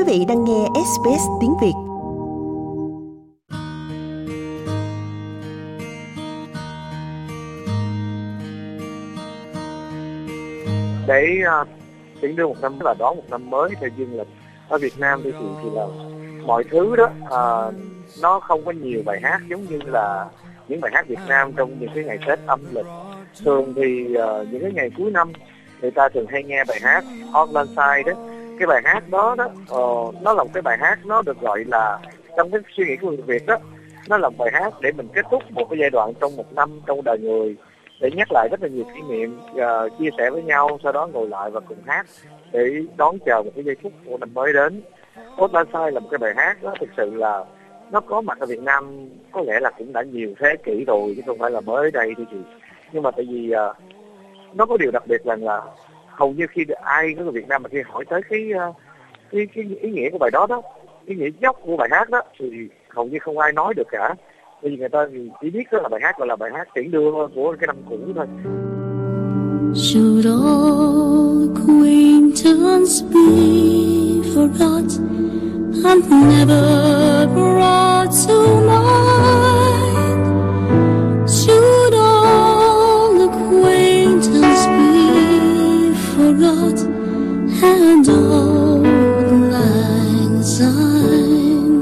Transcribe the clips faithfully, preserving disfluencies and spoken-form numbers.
vị đang nghe ét bê ét tiếng Việt. Để uh, tiến đưa một năm là đón một năm mới theo dương lịch ở Việt Nam thì thì là mọi thứ đó uh, nó không có nhiều bài hát giống như là những bài hát Việt Nam trong những cái ngày Tết âm lịch. Thường thì uh, những cái ngày cuối năm người ta thường hay nghe bài hát Hot Line Side đó. Cái bài hát đó đó uh, nó là một cái bài hát, nó được gọi là trong cái suy nghĩ của người Việt đó, nó là một bài hát để mình kết thúc một cái giai đoạn trong một năm trong đời người, để nhắc lại rất là nhiều kỷ niệm, uh, chia sẻ với nhau, sau đó ngồi lại và cùng hát để đón chờ một cái giây phút của năm mới đến. Hot Line Side là một cái bài hát đó, thực sự là nó có mặt ở Việt Nam có lẽ là cũng đã nhiều thế kỷ rồi chứ không phải là mới đây thôi chị. Nhưng mà tại vì uh, nó có điều đặc biệt rằng là hầu như khi ai ở Việt Nam mà khi hỏi tới cái, uh, cái cái ý nghĩa của bài đó đó, ý nghĩa gốc của bài hát đó thì hầu như không ai nói được cả. Bởi vì người ta chỉ biết đó là bài hát gọi là bài hát tiễn đưa của cái năm cũ thôi. Should all acquaintance be forgot and never brought to mind? Should all acquaintance be forgot and all lang syne?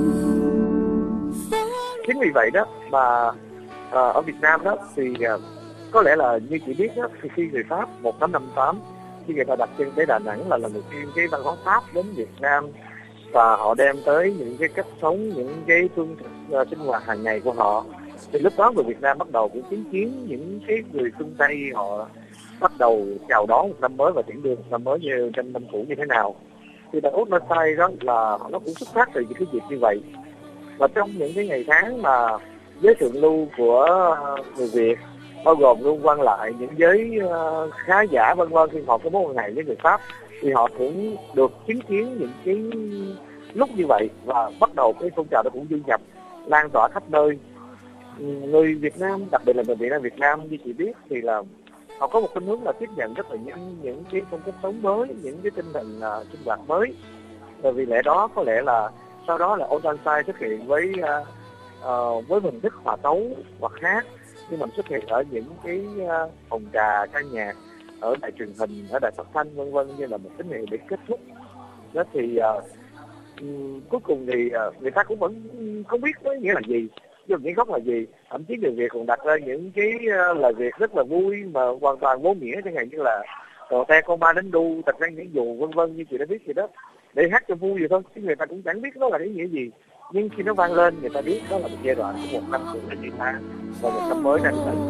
Chính vì vậy đó mà à, ở Việt Nam đó thì à, có lẽ là như chị biết đó, thì khi người Pháp một tám năm tám khi người ta đặt chân tới Đà Nẵng là lần đầu tiên cái văn hóa Pháp đến Việt Nam, và họ đem tới những cái cách sống, những cái phương thức uh, sinh hoạt hàng ngày của họ. Thì lúc đó người Việt Nam bắt đầu cũng chứng kiến những cái người phương Tây họ bắt đầu chào đón một năm mới và tiễn đưa một năm mới như trong năm cũ như thế nào. Thì bài Hot Line Side đó là nó cũng xuất phát từ những cái dịp như vậy. Và trong những cái ngày tháng mà giới thượng lưu của người Việt, bao gồm luôn quan lại những giới uh, khá giả vân vân, khi họ có mối quan hệ với người Pháp thì họ cũng được chứng kiến những cái lúc như vậy, và bắt đầu cái phong trào đó cũng du nhập lan tỏa khắp nơi. Người Việt Nam, đặc biệt là người Việt Nam Việt Nam như chị biết thì là họ có một khuynh hướng là tiếp nhận rất là nhanh những cái phong cách sống mới, những cái tinh thần uh, sinh hoạt mới. Và vì lẽ đó có lẽ là sau đó là Hot Line Side xuất hiện với uh, uh, với hình thức hòa tấu hoặc hát, nhưng mình xuất hiện ở những cái uh, phòng trà ca nhạc, ở đài truyền hình, ở đài phát thanh vân vân, như là một tín hiệu để kết thúc. Đó thì uh, um, cuối cùng thì uh, người ta cũng vẫn không biết có nghĩa là gì, nhưng những gốc là gì. Thậm chí người Việt còn đặt ra những cái uh, lời Việt rất là vui mà hoàn toàn vô nghĩa, chẳng hạn như là cò te con ma đánh đu, tập ra những dù vân vân, như chị đã biết gì đó, để hát cho vui vậy thôi, chứ người ta cũng chẳng biết đó là cái nghĩa gì. Nhưng khi nó vang lên, người ta biết đó là một giai đoạn của một năm cũ đã đi qua và một năm mới đang đến.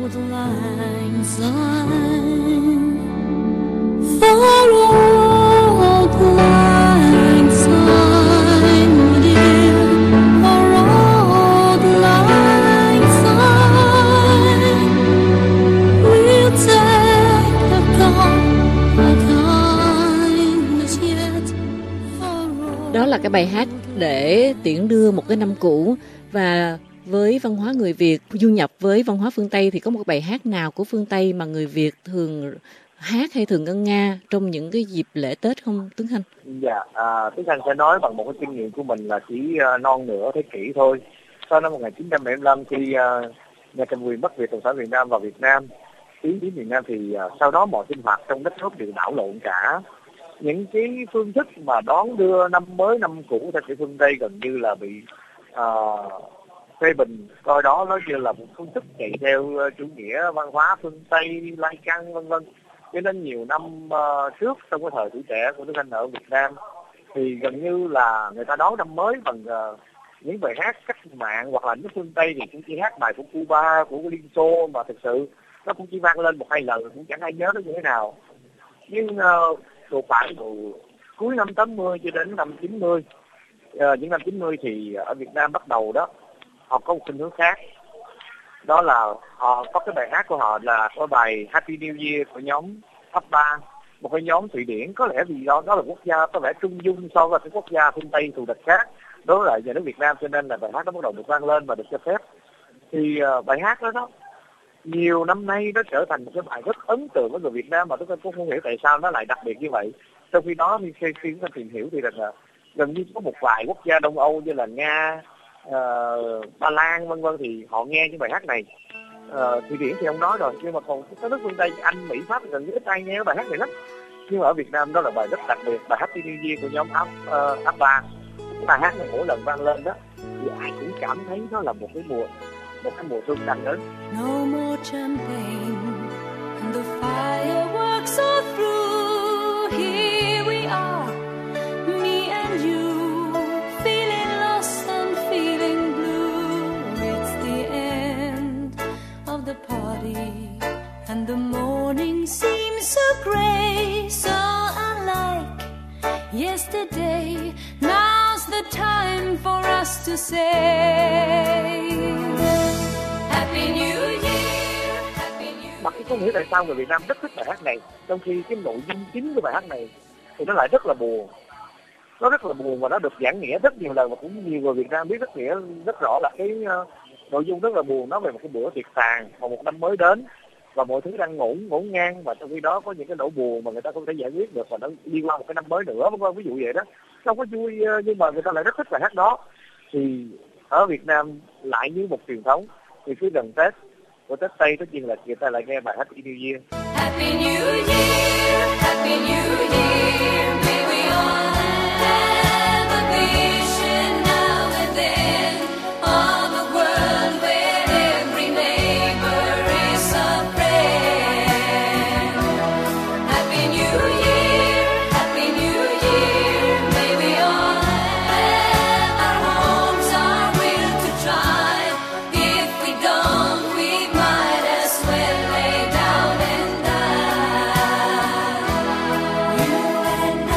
Đó là cái bài hát để tiễn đưa một cái năm cũ. Và với văn hóa người Việt du nhập với văn hóa phương Tây thì có một bài hát nào của phương Tây mà người Việt thường hát hay thường ngân nga trong những cái dịp lễ Tết không Tuấn Anh? Dạ, à, Tuấn Anh sẽ nói bằng một cái kinh nghiệm của mình là chỉ uh, non nửa thế kỷ thôi. Sau năm một nghìn chín trăm bảy mươi lăm khi uh, nhà cầm quyền Bắc Việt Cộng sản Việt Nam vào Việt Nam, tiến đến Việt Nam thì uh, sau đó mọi sinh hoạt trong đất nước đều đảo lộn cả. Những cái phương thức mà đón đưa năm mới năm cũ theo kiểu phương Tây gần như là bị uh, phê bình, coi đó nó như là một phương thức chạy theo uh, chủ nghĩa văn hóa phương Tây, lai căng vân vân. Cho nên nhiều năm uh, trước, trong cái thời tuổi trẻ của Tuấn Anh ở Việt Nam, thì gần như là người ta đón năm mới bằng uh, những bài hát cách mạng, hoặc là nước phương Tây thì cũng chỉ hát bài của Cuba, của Liên Xô, mà thực sự nó cũng chỉ vang lên một hai lần, cũng chẳng ai nhớ nó như thế nào. Nhưng uh, từ khoảng từ cuối năm tám mươi cho đến năm chín mươi, uh, những năm chín mươi thì ở Việt Nam bắt đầu đó, họ có một khuynh hướng khác. Đó là họ có cái bài hát của họ là có bài Happy New Year của nhóm Top ba, một cái nhóm Thụy Điển. Có lẽ vì đó, đó là quốc gia có vẻ trung dung so với các quốc gia phương Tây thù địch khác đối với lại nhà nước Việt Nam, cho nên là bài hát đó bắt đầu được vang lên và được cho phép. Thì uh, bài hát đó đó nhiều năm nay nó trở thành một cái bài rất ấn tượng với người Việt Nam, mà tôi cũng không hiểu tại sao nó lại đặc biệt như vậy. Trong khi đó khi khi chúng ta tìm hiểu thì là gần như có một vài quốc gia Đông Âu như là Nga, uh, Ba Lan vân vân thì họ nghe những bài hát này. Uh, Thụy Điển thì không nói rồi, nhưng mà còn các nước phương Tây Anh, Mỹ, Pháp gần như ít ai nghe bài hát này lắm. Nhưng mà ở Việt Nam đó là bài rất đặc biệt, bài Happy New Year của nhóm uh, Abba. Cái bài hát này mỗi lần vang lên đó thì ai cũng cảm thấy nó là một cái mùa một cái mùa xuân đang đến. No more champagne and the fireworks are through. Here we are, me and you, feeling lost and feeling blue. It's the end of the party and the morning seems so grey, so unlike yesterday. Now's the time for us to say Happy New Year, Happy New Year. Mà không hiểu tại sao người Việt Nam rất thích bài hát này, trong khi cái nội dung chính của bài hát này thì nó lại rất là buồn. Nó rất là buồn và nó được giảng nghĩa rất nhiều lần, và cũng nhiều người Việt Nam biết rất nghĩa rất rõ là cái uh, nội dung rất là buồn, nói về một cái bữa tiệc tàn và một năm mới đến và mọi thứ đang ngổn ngổn ngang, và trong khi đó có những cái nỗi buồn mà người ta không thể giải quyết được và nó đi qua một cái năm mới nữa, vân vân, ví dụ vậy đó. Không có vui nhưng mà người ta lại rất thích bài hát đó. Thì ở Việt Nam lại như một truyền thống, thì cứ gần Tết, của Tết Tây tất nhiên là người ta lại nghe bài Happy New Year. Happy New Year, Happy New Year, may we all have a vision now and then of a world where every neighbor is a friend. Happy New Year, Happy New Year, may we all have our homes, our will to try. If we don't, we might as well lay down and die. You and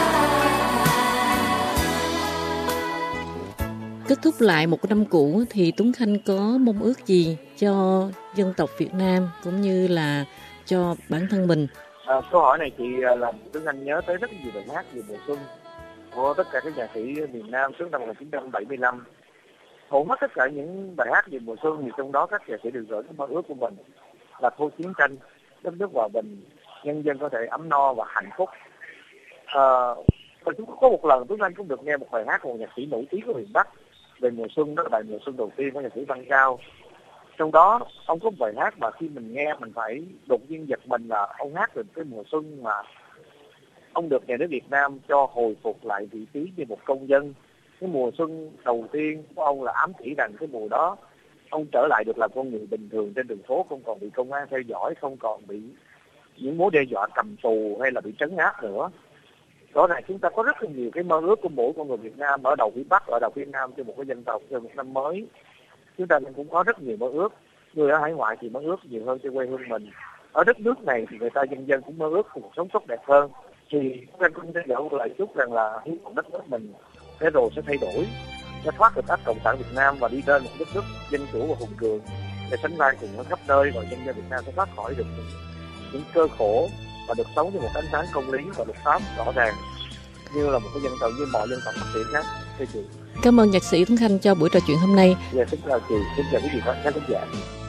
I. Kết thúc lại một năm cũ thì Tuấn Khanh có mong ước gì cho dân tộc Việt Nam cũng như là cho bản thân mình? À, câu hỏi này chị làm Tuấn Anh nhớ tới rất nhiều bài hát về mùa xuân của tất cả các nhạc sĩ miền Nam trước năm một nghìn chín trăm bảy mươi lăm. Hầu hết tất cả những bài hát về mùa xuân thì trong đó các nhạc sĩ đều gửi cái mơ ước của mình là thôi chiến tranh, đất nước hòa bình, nhân dân có thể ấm no và hạnh phúc. À, và chúng có một lần Tuấn Anh cũng được nghe một bài hát của một nhạc sĩ nổi tiếng của miền Bắc về mùa xuân, đó là bài Mùa Xuân đầu tiên của nhạc sĩ Văn Cao. Trong đó ông có một bài hát mà khi mình nghe mình phải đột nhiên giật mình, là ông hát về cái mùa xuân mà ông được nhà nước Việt Nam cho hồi phục lại vị trí như một công dân. Cái mùa xuân đầu tiên của ông là ám chỉ rằng cái mùa đó ông trở lại được làm con người bình thường trên đường phố, không còn bị công an theo dõi, không còn bị những mối đe dọa cầm tù hay là bị trấn áp nữa. Rõ ràng chúng ta có rất là nhiều cái mơ ước của mỗi con người Việt Nam ở đầu phía Bắc, ở đầu phía Nam cho một cái dân tộc, cho một năm mới. Chúng ta cũng có rất nhiều mơ ước. Người ở hải ngoại thì mơ ước nhiều hơn cho quê hương mình. Ở đất nước này thì người ta dân dân cũng mơ ước cuộc sống tốt đẹp hơn. Thì chúng ta cũng sẽ gửi lại chúc rằng là hy vọng đất nước mình sẽ rồi sẽ thay đổi, sẽ thoát được ách cộng sản Việt Nam và đi đến một đất nước dân chủ và hùng cường, để sánh vai cùng ở khắp nơi, và dân dân Việt Nam sẽ thoát khỏi được những, những cơ khổ và được sống với một ánh sáng công lý và luật pháp rõ ràng như là một cái dân tộc như mọi dân tộc phát triển khác. Thưa chị. Cảm ơn nhạc sĩ Tuấn Khanh cho buổi trò chuyện hôm nay. Dạ, xin chào chị, xin chào quý vị khán giả.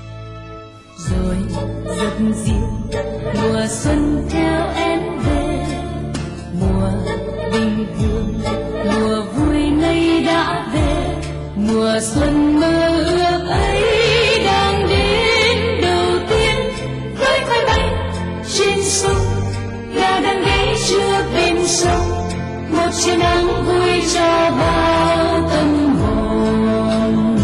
Rồi rất dịu mùa xuân theo em về, mùa bình thường, mùa vui nay đã về, mùa xuân mơ ước ấy đang đến đầu tiên. Khói khói bay trên sông, gà đang ghé trước bên sông, một chiều nắng vui cho bao tâm hồn.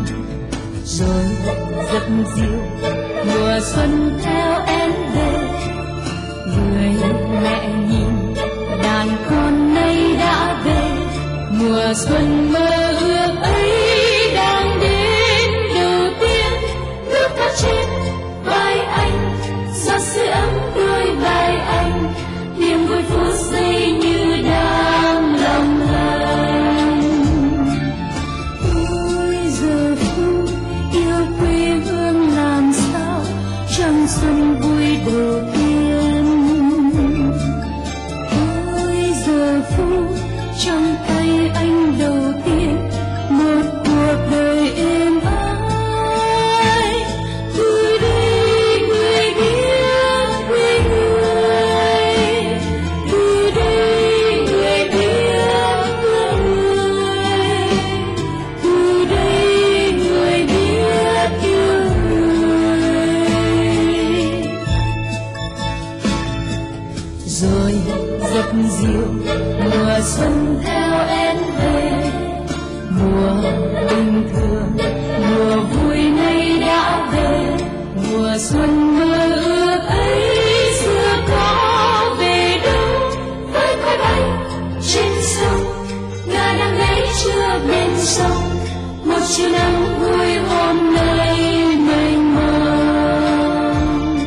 Rồi rất dịu mùa xuân theo em về, người mẹ nhìn đàn con nay đã về, mùa xuân mơ ước ấy đang đến đầu tiên. Nước mắt trên vai anh, giọt sưởi ấm đôi vai anh, niềm vui phút giây như đang lòng hành. Ôi giờ phút yêu quê hương làm sao, trăng xuân vui đầu tiên. Ôi giờ phút trong tay anh đầu tiên, một cuộc đời êm ái. Vui đi người biết quê người, vui đi người biết quê người. xuân theo em về. Mùa bình thường, mùa vui nay đã về. Mùa xuân mơ ước ấy xưa có về đâu. Với khói bay trên sông, ngả đang gáy chưa bên sông. Một chiều nắng vui hôm nay mênh mông.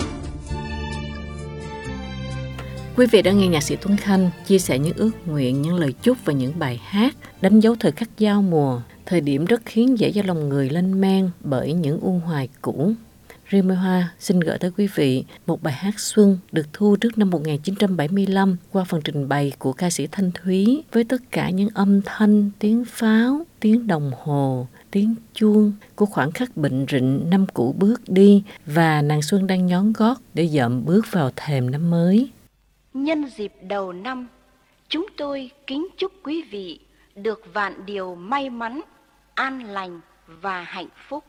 Quý vị đã nghe nhạc sĩ Tuấn Khanh chia sẻ những ước nguyện, những lời chúc và những bài hát đánh dấu thời khắc giao mùa, thời điểm rất khiến dễ cho lòng người lên men bởi những u hoài cũ. Riêng Mai Hoa xin gửi tới quý vị một bài hát Xuân được thu trước năm một nghìn chín trăm bảy mươi lăm qua phần trình bày của ca sĩ Thanh Thúy với tất cả những âm thanh, tiếng pháo, tiếng đồng hồ, tiếng chuông của khoảng khắc bệnh rịnh năm cũ bước đi và nàng Xuân đang nhón gót để dợm bước vào thềm năm mới. Nhân dịp đầu năm, chúng tôi kính chúc quý vị được vạn điều may mắn, an lành và hạnh phúc.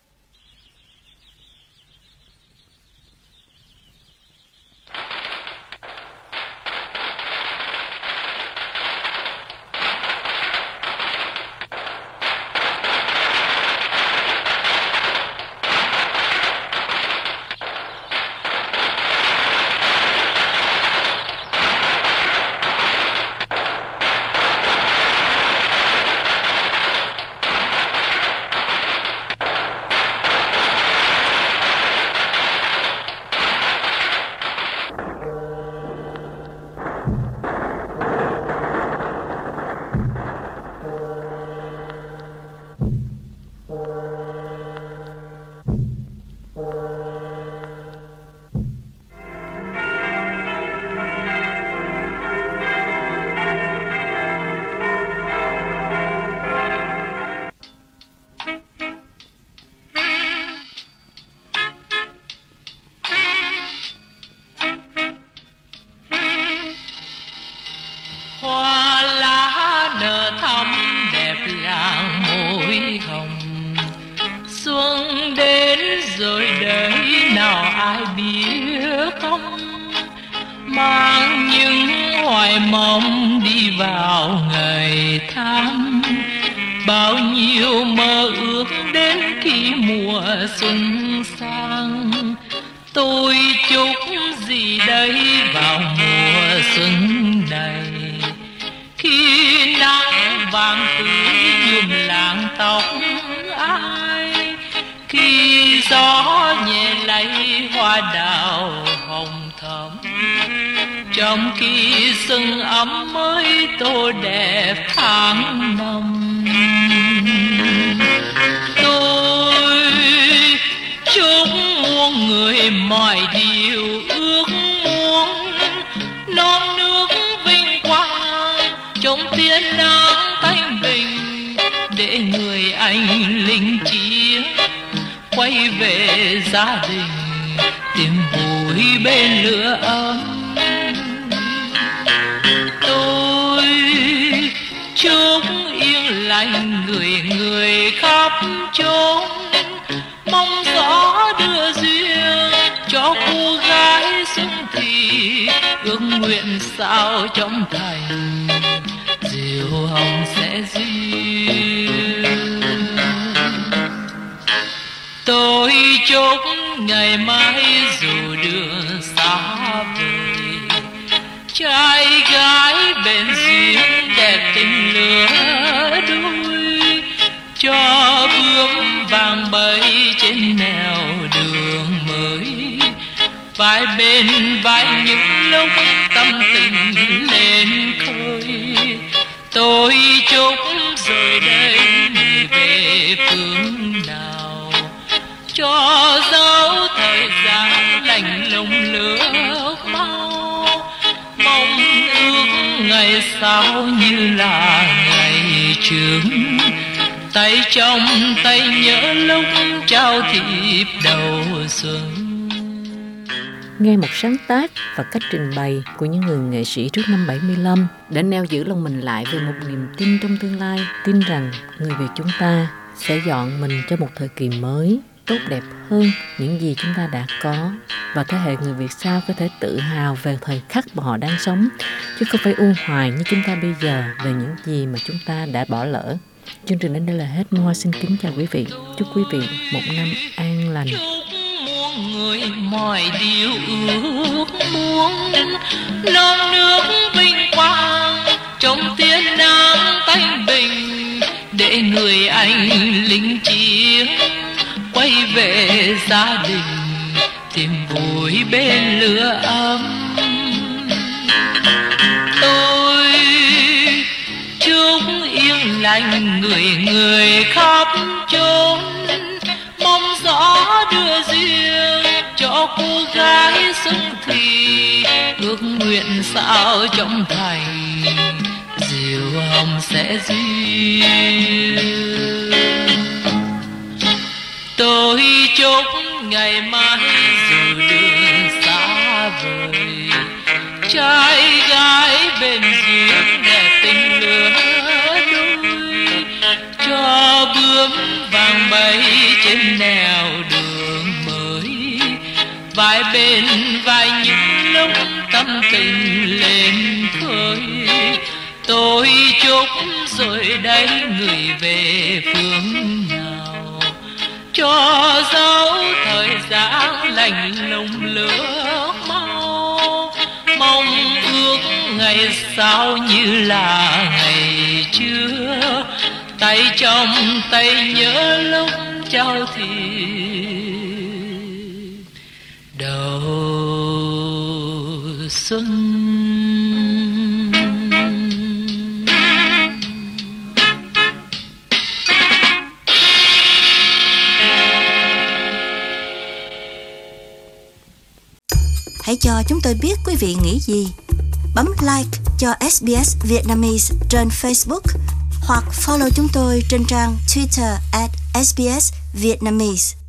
Mang những hoài mong đi vào ngày tháng, bao nhiêu mơ ước đến khi mùa xuân sang. Tôi chúc gì đây vào mùa xuân này, khi nắng vàng tươi nhuộm làng tóc ai, khi gió nhẹ lay hoa đào hồng thắm, trong khi xuân ấm mới tô đẹp tháng năm. Tôi chúc muôn người mọi điều ước muốn, non nước vinh quang trong tia nắng thanh bình, để người anh lính chiến quay về gia đình, tìm vui bên lửa ấm. Tôi chúc yên lành người người khắp chốn, mong gió đưa duyên cho cô gái xuân thì, ước nguyện sao trong thành diều hồng sẽ duyên. Tôi chúc ngày mai dù đường xa vời, trai gái bên duyên đẹp tình lứa đôi, cho bướm vàng bay trên nẻo đường mới, vai bên vai những lúc tâm tình lên khơi. Tôi chúc rồi đây người về phương nào, cho dấu thời gian lạnh lùng lướt mau, mong ước ngày sau như là ngày trước, tay trong tay nhớ lúc trao thiệp đầu xuân. Nghe một sáng tác và cách trình bày của những người nghệ sĩ trước năm bảy mươi lăm đã neo giữ lòng mình lại về một niềm tin trong tương lai, tin rằng người Việt chúng ta sẽ dọn mình cho một thời kỳ mới. tốt đẹp hơn những gì chúng ta đã có, và thế hệ người Việt sau có thể tự hào về thời khắc mà họ đang sống, chứ không phải u hoài như chúng ta bây giờ về những gì mà chúng ta đã bỏ lỡ. Chương trình đến đây là hết. Hoa xin kính chào quý vị. Chúc quý vị một năm an lành. Muôn người mọi điều ước muốn, non nước vinh quang trong tiên nam thanh bình, để người anh lính chiến quay về gia đình, tìm vui bên lửa ấm. Tôi chúc yên lành người người khắp chốn, mong gió đưa duyên cho cô gái xuân thì, ước nguyện sao trong thành diều hồng sẽ duyên. Tôi chúc ngày mai dù đường xa vời, trai gái bên duyên đẹp tình lứa đôi, cho bướm vàng bay trên nẻo đường mới, vai bên vai những lúc tâm tình lên khơi. Tôi chúc rồi đây người về phương nào, cho dấu thời gian lạnh lùng lửa mau, mong ước ngày sau như là ngày trước, tay trong tay nhớ lúc trao thuyền đầu xuân. Hãy cho chúng tôi biết quý vị nghĩ gì. Bấm like cho ét bê ét Vietnamese trên Facebook hoặc follow chúng tôi trên trang Twitter at ét bê ét Vietnamese.